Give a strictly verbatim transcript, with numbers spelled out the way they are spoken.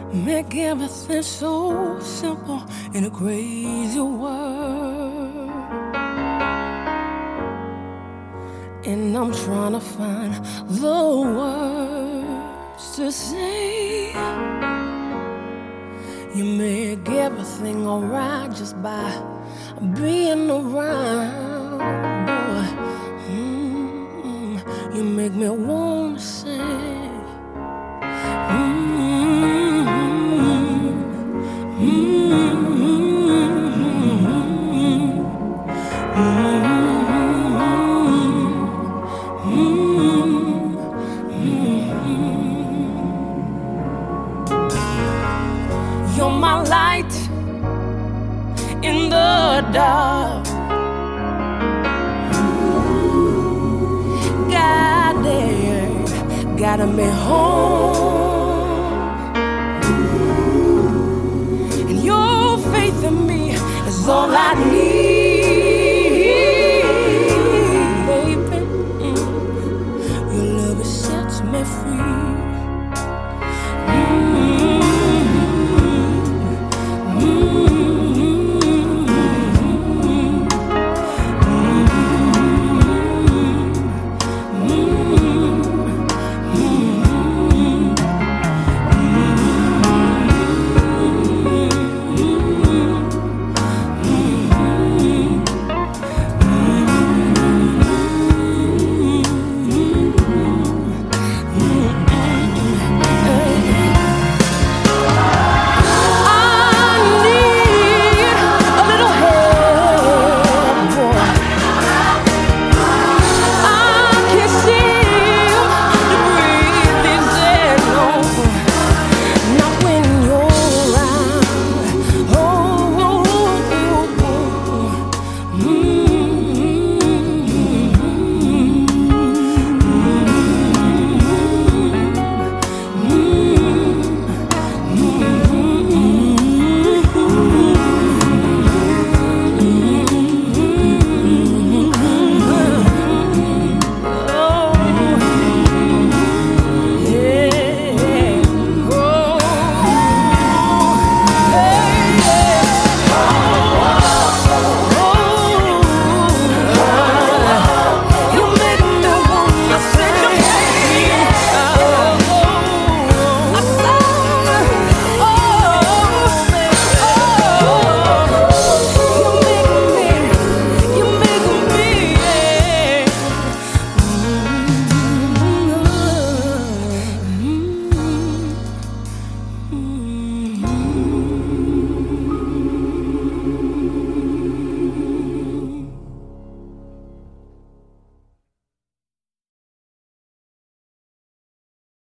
Make everything so simple in a crazy world. And I'm trying to find the words to say. You make everything alright just by being around, boy. Mm-hmm. You make me wanna say, mm-hmm. You're my light in the dark, guiding, guiding me home.